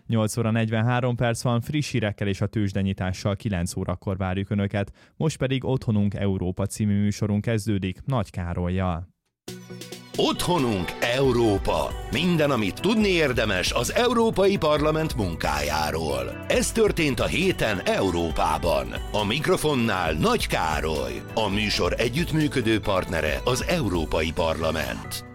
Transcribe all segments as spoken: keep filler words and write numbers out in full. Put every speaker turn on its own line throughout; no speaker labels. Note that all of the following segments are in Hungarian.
nyolc óra negyvenhárom perc van, friss hírekkel és a tőzsdenyitással kilenc órakor várjuk Önöket, most pedig Otthonunk Európa című műsorunk kezdődik Nagy Károllyal.
Otthonunk Európa. Minden, amit tudni érdemes az Európai Parlament munkájáról. Ez történt a héten Európában. A mikrofonnál Nagy Károly. A műsor együttműködő partnere az Európai Parlament.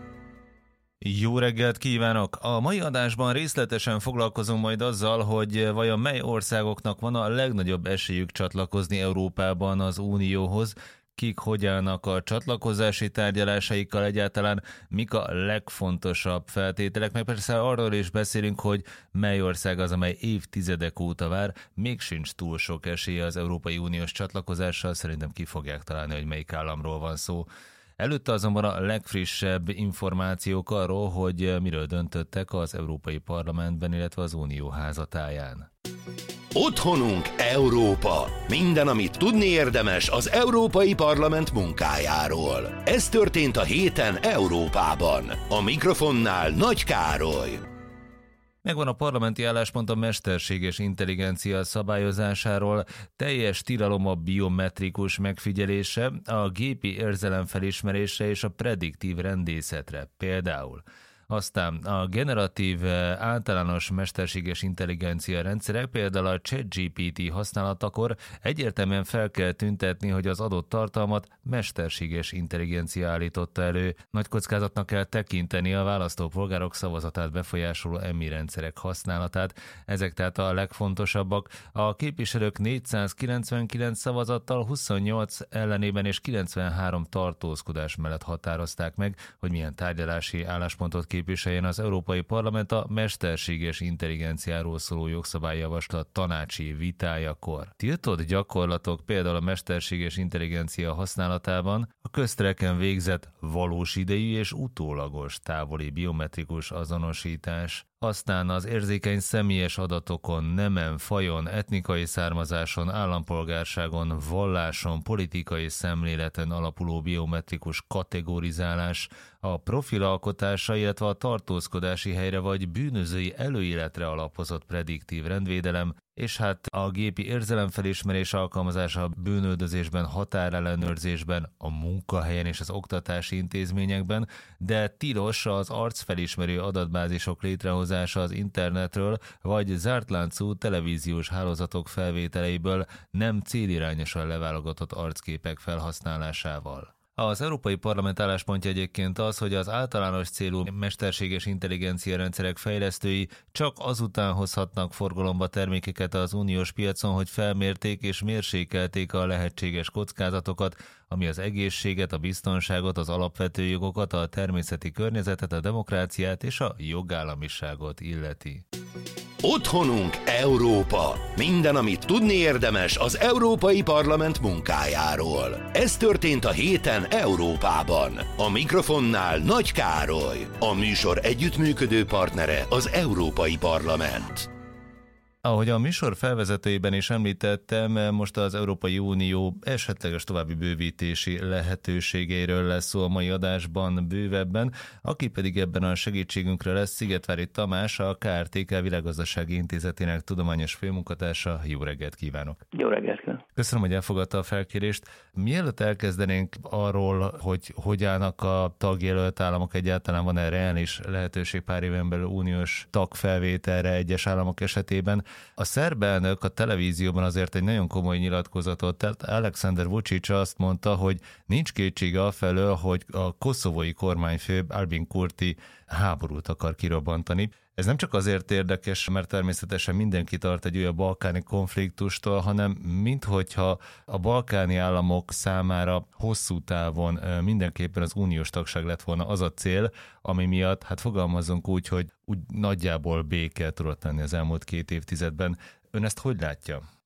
Jó reggelt kívánok! A mai adásban részletesen foglalkozunk majd azzal, hogy vajon mely országoknak van a legnagyobb esélyük csatlakozni Európában az Unióhoz, kik hogy állnak a csatlakozási tárgyalásaikkal, egyáltalán mik a legfontosabb feltételek, meg persze arról is beszélünk, hogy mely ország az, amely évtizedek óta vár, még sincs túl sok esélye az Európai Uniós csatlakozással, szerintem ki fogják találni, hogy melyik államról van szó. Előtte azonban a legfrissebb információk arról, hogy miről döntöttek az Európai Parlamentben, illetve az Unió házatáján.
Otthonunk Európa. Minden, amit tudni érdemes az Európai Parlament munkájáról. Ez történt a héten Európában. A mikrofonnál Nagy Károly.
Megvan a parlamenti álláspont a mesterséges intelligencia szabályozásáról, teljes tilalom a biometrikus megfigyelése, a gépi érzelem felismerése és a prediktív rendészetre például. Aztán a generatív általános mesterséges intelligencia rendszerek, például a ChatGPT használatakor egyértelműen fel kell tüntetni, hogy az adott tartalmat mesterséges intelligencia állította elő. Nagy kockázatnak kell tekinteni a választópolgárok szavazatát befolyásoló e em i rendszerek használatát. Ezek tehát a legfontosabbak. A képviselők négyszázkilencvenkilenc szavazattal huszonnyolc ellenében és kilencvenhárom tartózkodás mellett határozták meg, hogy milyen tárgyalási álláspontot képviseljen az Európai Parlament a mesterséges intelligenciáról szóló jogszabályjavaslat tanácsi vitájakor. Tiltott gyakorlatok, például a mesterséges intelligencia használatában a köztereken végzett valós idejű és utólagos távoli biometrikus azonosítás, aztán az érzékeny személyes adatokon, nemen, fajon, etnikai származáson, állampolgárságon, valláson, politikai szemléleten alapuló biometrikus kategorizálás, a profilalkotása, illetve a tartózkodási helyre vagy bűnözői előéletre alapozott prediktív rendvédelem, és hát a gépi érzelemfelismerés alkalmazása a bűnüldözésben, határellenőrzésben, a munkahelyen és az oktatási intézményekben, de tilos az arcfelismerő adatbázisok létrehozása az internetről, vagy zárt láncú televíziós hálózatok felvételeiből nem célirányosan leválogatott arcképek felhasználásával. Az Európai Parlament álláspontja egyébként az, hogy az általános célú mesterséges intelligencia rendszerek fejlesztői csak azután hozhatnak forgalomba termékeket az uniós piacon, hogy felmérték és mérsékelték a lehetséges kockázatokat, ami az egészséget, a biztonságot, az alapvető jogokat, a természeti környezetet, a demokráciát és a jogállamiságot illeti.
Otthonunk Európa. Minden, amit tudni érdemes az Európai Parlament munkájáról. Ez történt a héten Európában. A mikrofonnál Nagy Károly. A műsor együttműködő partnere az Európai Parlament.
Ahogy a műsor felvezetőjében is említettem, most az Európai Unió esetleges további bővítési lehetőségeiről lesz szó a mai adásban bővebben, aki pedig ebben a segítségünkre lesz Szigetvári Tamás, a ká er té ká Világgazdasági Intézetének tudományos főmunkatársa. Jó reggelt kívánok!
Jó reggelt kívánok!
Köszönöm, hogy elfogadta a felkérést. Mielőtt elkezdenénk arról, hogy hogy állnak a tagjelölt államok, egyáltalán van-e reális lehetőség pár éven belül uniós tagfelvételre egyes államok esetében, a szerb elnök a televízióban azért egy nagyon komoly nyilatkozatot tett. Alexander Vučić azt mondta, hogy nincs kétsége afelől, hogy a koszovói kormányfő Albin Kurti háborút akar kirobbantani. Ez nem csak azért érdekes, mert természetesen mindenki tart egy olyan balkáni konfliktustól, hanem minthogyha a balkáni államok számára hosszú távon mindenképpen az uniós tagság lett volna az a cél, ami miatt, hát fogalmazunk úgy, hogy úgy nagyjából béke tudott lenni az elmúlt két évtizedben. Ön ezt hogy látja?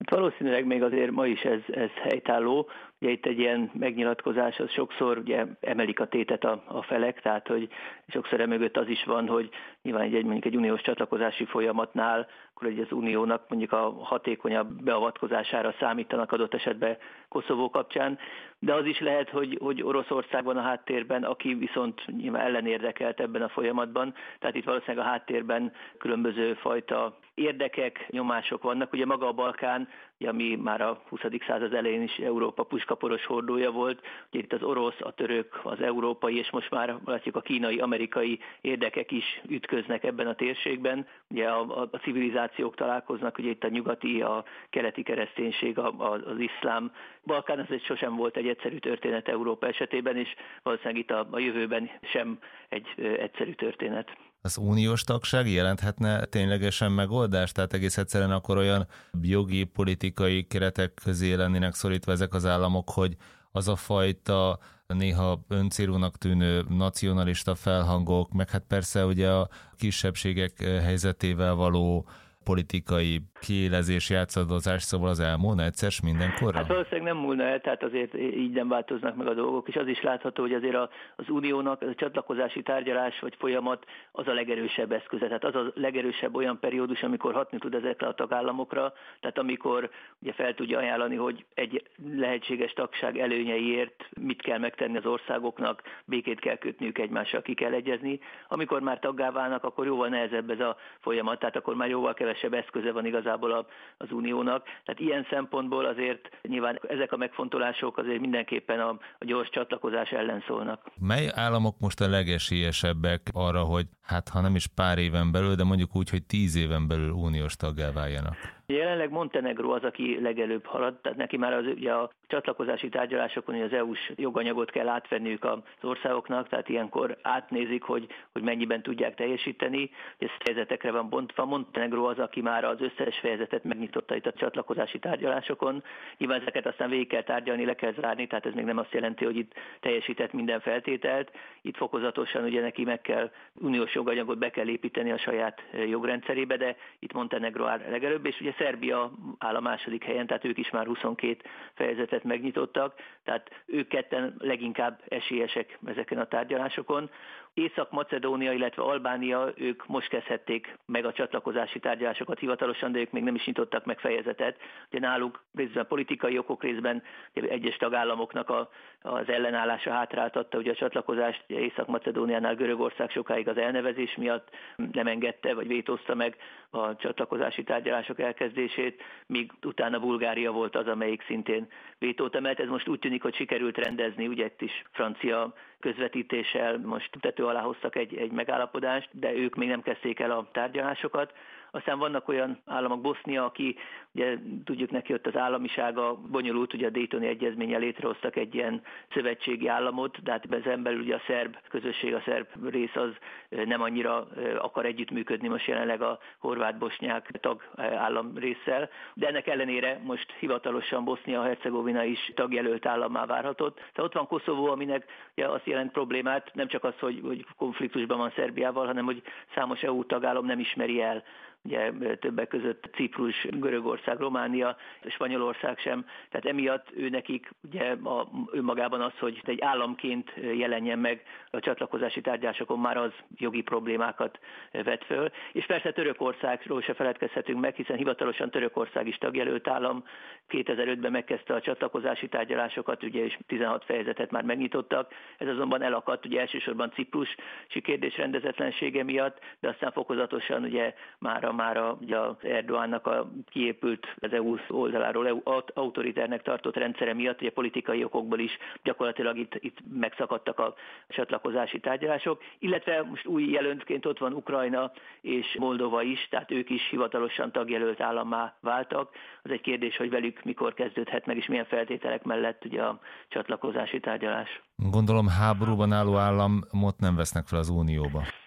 Valószínűleg még azért ma is ez, ez helytálló. Ugye itt egy ilyen megnyilatkozás, az sokszor ugye emelik a tétet a, a felek, tehát hogy sokszor emögött az is van, hogy nyilván egy, mondjuk egy uniós csatlakozási folyamatnál, akkor egy az uniónak mondjuk a hatékonyabb beavatkozására számítanak adott esetben Koszovó kapcsán, de az is lehet, hogy, hogy Oroszország van a háttérben, aki viszont nyilván ellenérdekelt ebben a folyamatban, tehát itt valószínűleg a háttérben különböző fajta érdekek, nyomások vannak. Ugye maga a Balkán, ami már a huszadik század elején is Európa puskaporos hordója volt, ugye itt az orosz, a török, az európai, és most már látjuk a kínai, amerikai érdekek is ütköznek ebben a térségben. Ugye a, a, a civilizációk találkoznak, ugye itt a nyugati, a keleti kereszténység, a, a, az iszlám. Balkán az egy sosem volt egy egyszerű történet Európa esetében, és valószínűleg itt a, a jövőben sem egy ö, egyszerű történet.
Az uniós tagság jelenthetne ténylegesen megoldást? Tehát egész egyszerűen akkor olyan jogi, politikai keretek közé lennének szorítva ezek az államok, hogy az a fajta néha öncélúnak tűnő nacionalista felhangok, meg hát persze ugye a kisebbségek helyzetével való politikai kiélezés, játszadozás, szóval az elmúlna egyszer mindenkorra?
Hát valószínűleg nem múlna el, tehát azért így nem változnak meg a dolgok, és az is látható, hogy azért a, az uniónak a csatlakozási tárgyalás vagy folyamat az a legerősebb eszköze, tehát az a legerősebb olyan periódus, amikor hatni tud ezekre a tagállamokra, tehát amikor ugye fel tudja ajánlani, hogy egy lehetséges tagság előnyeiért mit kell megtenni az országoknak, békét kell kötniük egymással, ki kell egyezni. Amikor már taggá válnak, akkor jóval nehezebb ez a folyamat, tehát akkor már jóval kevesebb eszköze van igazából az uniónak. Tehát ilyen szempontból azért nyilván ezek a megfontolások azért mindenképpen a, a gyors csatlakozás ellen szólnak.
Mely államok most a legesélyesebbek arra, hogy hát ha nem is pár éven belül, de mondjuk úgy, hogy tíz éven belül uniós taggá váljanak?
Jelenleg Montenegró az, aki legelőbb halad, tehát neki már az, ugye a csatlakozási tárgyalásokon az é u-s joganyagot kell átvenniük az országoknak, tehát ilyenkor átnézik, hogy, hogy mennyiben tudják teljesíteni, és fejezetekre van bontva. Montenegró az, aki már az összes fejezetet megnyitotta itt a csatlakozási tárgyalásokon. Nyilván ezeket aztán végig kell tárgyalni, le kell zárni, tehát ez még nem azt jelenti, hogy itt teljesített minden feltételt. Itt fokozatosan ugye neki meg kell, uniós joganyagot be kell építeni a saját jogrendszerébe, de itt Montenegró áll legelőbb, és ugye Szerbia áll a második helyen, tehát ők is már huszonkét fejezetet megnyitottak, tehát ők ketten leginkább esélyesek ezeken a tárgyalásokon. Észak-Macedónia, illetve Albánia, ők most kezdhették meg a csatlakozási tárgyalásokat hivatalosan, de ők még nem is nyitottak meg fejezetet. Ugye náluk részben politikai okok, részben egyes tagállamoknak a, az ellenállása hátráltatta ugye a csatlakozást. Ugye Észak-Macedóniánál Görögország sokáig az elnevezés miatt nem engedte, vagy vétózta meg a csatlakozási tárgyalások elkezdését, míg utána Bulgária volt az, amelyik szintén vétót emelt. Ez most úgy tűnik, hogy sikerült rendezni, ugye itt is francia közvetítéssel most tető alá hoztak egy, egy megállapodást, de ők még nem kezdték el a tárgyalásokat. Aztán vannak olyan államok, Bosznia, aki, ugye tudjuk neki ott az államisága bonyolult, ugye a Daytoni egyezménnyel létrehoztak egy ilyen szövetségi államot, de hát ezen belül ugye a szerb közösség, a szerb rész az nem annyira akar együttműködni most jelenleg a horvát-bosnyák tagállam résszel, de ennek ellenére most hivatalosan Bosznia-Hercegovina is tagjelölt állammá várhatott. Tehát ott van Koszovó, aminek ugye azt jelent problémát, nem csak az, hogy, hogy konfliktusban van Szerbiával, hanem hogy számos é u tagállam nem ismeri el, ugye többek között Ciprus, Görögország, Románia, Spanyolország sem. Tehát emiatt ő nekik ugye a, önmagában az, hogy egy államként jelenjen meg a csatlakozási tárgyalásokon, már az jogi problémákat vet föl. És persze Törökországról se feledkezhetünk meg, hiszen hivatalosan Törökország is tagjelölt állam. kétezer-ötben megkezdte a csatlakozási tárgyalásokat, ugye és tizenhat fejezetet már megnyitottak. Ez azonban elakadt, ugye elsősorban Ciprusi kérdés rendezetlensége miatt, de aztán fokozatosan ugye már a már a, ugye az Erdoğannak a kiépült az é u oldaláról é u autoriternek tartott rendszere miatt, ugye politikai okokból is gyakorlatilag itt, itt megszakadtak a csatlakozási tárgyalások, illetve most új jelöltként ott van Ukrajna és Moldova is, tehát ők is hivatalosan tagjelölt állammá váltak. Az egy kérdés, hogy velük mikor kezdődhet meg, és milyen feltételek mellett ugye a csatlakozási tárgyalás.
Gondolom háborúban álló államot nem vesznek fel az Unióba.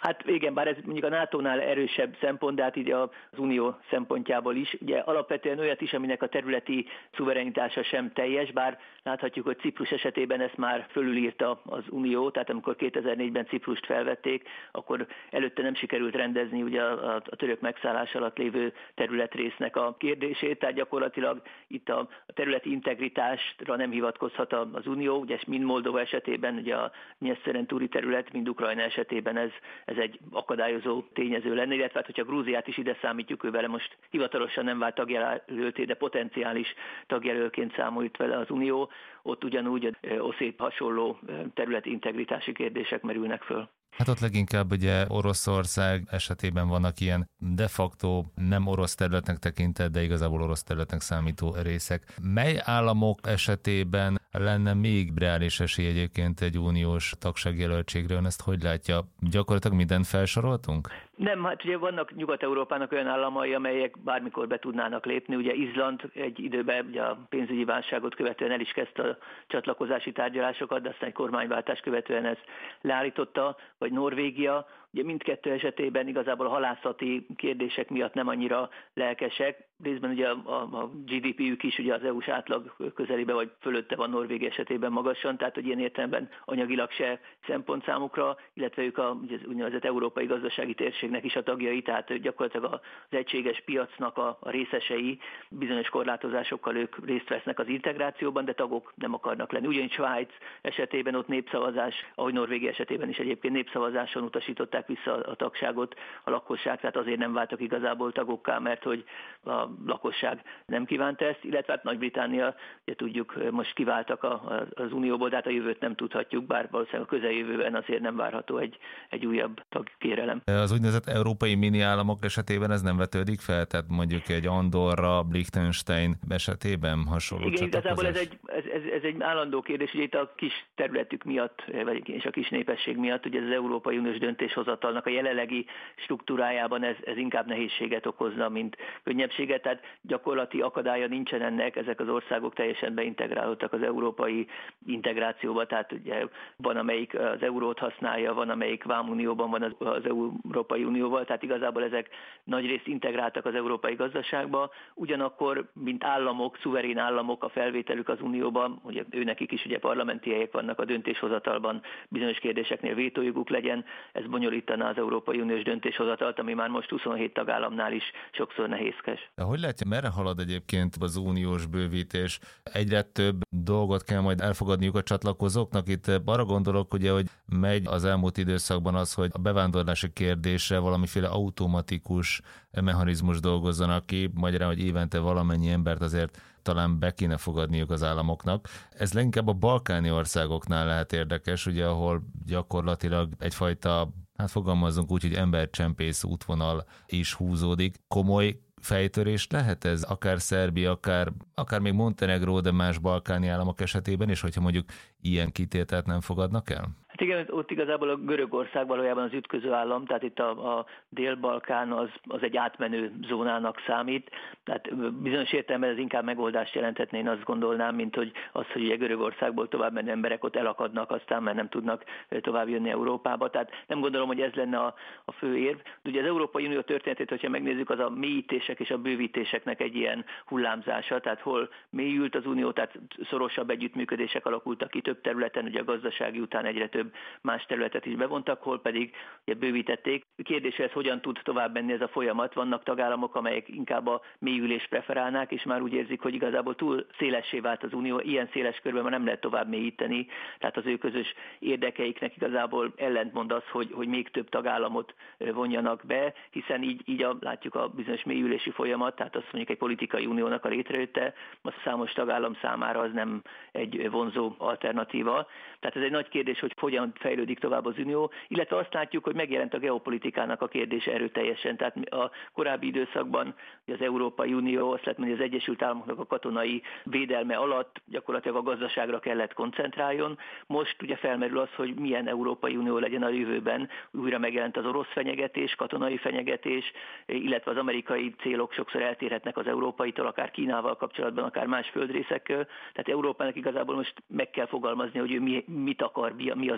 Hát igen, bár ez mondjuk a nátónál erősebb szempont, de hát így az Unió szempontjából is. Ugye alapvetően olyat is, aminek a területi szuverenitása sem teljes, bár láthatjuk, hogy Ciprus esetében ezt már fölülírta az Unió, tehát amikor kétezer-négyben Ciprust felvették, akkor előtte nem sikerült rendezni ugye a, a török megszállás alatt lévő területrésznek a kérdését, tehát gyakorlatilag itt a, a területi integritásra nem hivatkozhat az Unió, ugye mind Moldova esetében, ugye a Nyeszteren-túri terület, mind Ukrajna esetében ez, ez egy akadályozó tényező lenne, illetve hát, hogyha Grúziát is ide számítjuk, ő vele most hivatalosan nem vált tagjelölté, de potenciális tagjelölként számolít vele az Unió, ott ugyanúgy oszét hasonló területi integritási kérdések merülnek föl.
Hát ott leginkább ugye Oroszország esetében vannak ilyen de facto nem orosz területnek tekintett, de igazából orosz területnek számító részek. Mely államok esetében lenne még reális esély egyébként egy uniós tagságjelöltségre? Ön ezt hogy látja? Gyakorlatilag mindent felsoroltunk?
Nem, hát ugye vannak Nyugat-Európának olyan államai, amelyek bármikor be tudnának lépni. Ugye Izland egy időben ugye a pénzügyi válságot követően el is kezdte a csatlakozási tárgyalásokat, de aztán egy kormányváltás követően ezt leállította, vagy Norvégia. Ugye mindkettő esetében igazából a halászati kérdések miatt nem annyira lelkesek. Részben ugye a, a gé dé pé-jük is ugye az é u-s átlag közelébe vagy fölötte van Norvégia esetében magasan, tehát hogy ilyen értelemben anyagilag se szempont számukra, illetve ők a, ugye az úgynevezett európai gazdasági térségnek is a tagjai, tehát gyakorlatilag az egységes piacnak a, a részesei, bizonyos korlátozásokkal ők részt vesznek az integrációban, de tagok nem akarnak lenni. Ugyanis Svájc esetében ott népszavazás, ahogy Norvégia esetében is egyébként népszavazáson utasították vissza a tagságot a lakosság, tehát azért nem váltak igazából tagokká, mert hogy a lakosság nem kívánta ezt, illetve hát Nagy-Britannia, ugye tudjuk, most kiváltak a, az Unióból, de hát a jövőt nem tudhatjuk, bár valószínűleg a közeljövőben azért nem várható egy, egy újabb tagkérelem.
Az úgynevezett európai mini államok esetében ez nem vetődik fel? Tehát mondjuk egy Andorra, Liechtenstein esetében hasonló
Igen,
csatlakozás?
igazából ez egy, ez, ez, ez egy állandó kérdés, ugye itt a kis területük miatt, vagy és a kis népesség miatt, ugye az Európai Uniós döntéshozatalnak a jelenlegi struktúrájában ez, ez inkább nehézséget okozna, mint könnyebbséget, tehát gyakorlati akadálya nincsen ennek, ezek az országok teljesen beintegrálódtak az európai integrációba, tehát ugye van, amelyik az eurót használja, van, amelyik vámunióban van az, az Európai Unióval, tehát igazából ezek nagyrészt integráltak az európai gazdaságba, ugyanakkor, mint államok, szuverén államok, a felvételük az Unióban, ugye őnekik is ugye parlamenti helyek vannak a döntéshozatalban, bizonyos kérdéseknél vétójoguk legyen, ez bonyolítaná az Európai Uniós döntéshozatalt, ami már most huszonhét tagállamnál is sokszor nehézkes.
De hogy látja, merre halad egyébként az uniós bővítés? Egyre több dolgot kell majd elfogadniuk a csatlakozóknak. Itt arra gondolok, ugye, hogy megy az elmúlt időszakban az, hogy a bevándorlási kérdésre valamiféle automatikus mechanizmus dolgozzanak ki, magyarán, hogy évente valamennyi embert azért talán be kéne fogadniuk az államoknak. Ez leginkább a balkáni országoknál lehet érdekes, ugye, ahol gyakorlatilag egyfajta, hát fogalmazzunk úgy, hogy embercsempész útvonal is húzódik. Komoly fejtörés lehet ez, akár Szerbia, akár, akár még Montenegró, de más balkáni államok esetében is, hogyha mondjuk ilyen kitételt nem fogadnak el?
Hát igen, ott igazából a Görögország valójában az ütköző állam, tehát itt a, a Dél-Balkán az, az egy átmenő zónának számít, tehát bizonyos értelemben ez inkább megoldást jelenthetne, én azt gondolnám, mint hogy az, hogy ugye Görögországból tovább menő emberek ott elakadnak, aztán már nem tudnak tovább jönni Európába, tehát nem gondolom, hogy ez lenne a, a fő érv. De ugye az Európai Unió történetét, hogyha megnézzük, az a mélyítések és a bővítéseknek egy ilyen hullámzása, tehát hol mélyült az Unió, tehát szorosabb együttműködések alakultak ki több területen, ugye a gazdasági után egyre több más területet is bevontak, hol pedig ugye bővítették. Kérdés, ez hogyan tud tovább menni ez a folyamat? Vannak tagállamok, amelyek inkább a mélyülést preferálnák, és már úgy érzik, hogy igazából túl szélessé vált az Unió, ilyen széles körben már nem lehet tovább mélyíteni, tehát az ő közös érdekeiknek igazából ellentmond az, hogy, hogy még több tagállamot vonjanak be, hiszen így, így a, látjuk a bizonyos mélyülési folyamat, tehát azt mondjuk egy politikai uniónak a létrejötte, az számos tagállam számára az nem egy vonzó alternatíva. Tehát ez egy nagy kérdés, hogy hogyan fejlődik tovább az Unió, illetve azt látjuk, hogy megjelent a geopolitikának a kérdése erőteljesen. Tehát a korábbi időszakban az Európai Unió, azt lehet mondani, az Egyesült Államoknak a katonai védelme alatt gyakorlatilag a gazdaságra kellett koncentráljon. Most ugye felmerül az, hogy milyen Európai Unió legyen a jövőben. Újra megjelent az orosz fenyegetés, katonai fenyegetés, illetve az amerikai célok sokszor eltérhetnek az európaitól, akár Kínával kapcsolatban, akár más földrészekkel. Tehát Európának igazából most meg kell fogalmazni, hogy ő mi, mit akar, mi az ő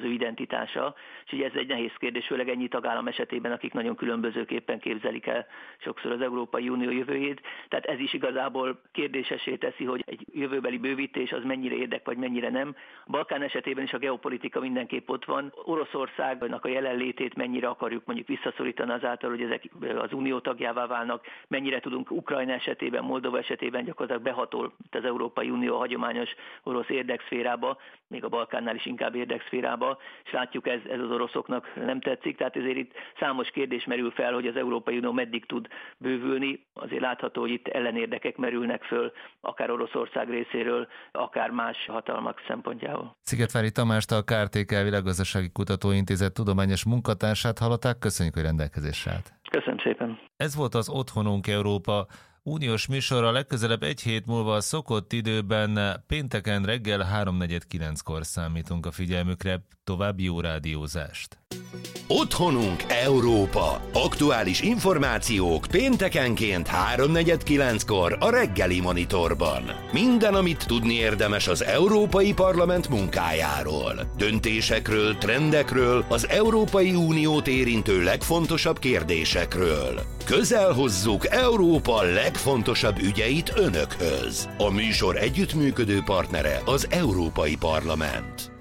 ő identitása, és ugye ez egy nehéz kérdés, főleg ennyi tagállam esetében, akik nagyon különbözőképpen képzelik el sokszor az Európai Unió jövőjét. Tehát ez is igazából kérdésessé teszi, hogy egy jövőbeli bővítés az mennyire érdek, vagy mennyire nem. A Balkán esetében is a geopolitika mindenképp ott van. Oroszországnak a jelenlétét mennyire akarjuk mondjuk visszaszorítani azáltal, hogy ezek az unió tagjává válnak, mennyire tudunk Ukrajna esetében, Moldova esetében gyakorlatilag behatol az Európai Unió hagyományos orosz érdekszférába, még a Balkánnál is inkább érdekszférába, és látjuk, ez, ez az oroszoknak nem tetszik, tehát ezért itt számos kérdés merül fel, hogy az Európai Unió meddig tud bővülni. Azért látható, hogy itt ellenérdekek merülnek föl, akár Oroszország részéről, akár más hatalmak szempontjából.
Szigetvári Tamást, a ká er té ká Világgazdasági Kutatóintézet tudományos munkatársát hallották. Köszönjük, hogy rendelkezésre állt.
Köszönöm szépen.
Ez volt az Otthonunk Európa uniós műsorra. Legközelebb egy hét múlva a szokott időben pénteken reggel háromnegyed kilenckor számítunk a figyelmükre. További jó rádiózást!
Otthonunk Európa. Aktuális információk péntekenként háromnegyed kilenckor a reggeli Monitorban. Minden, amit tudni érdemes az Európai Parlament munkájáról. Döntésekről, trendekről, az Európai Uniót érintő legfontosabb kérdésekről. Közel hozzuk Európa legfontosabb ügyeit önökhöz. A műsor együttműködő partnere az Európai Parlament.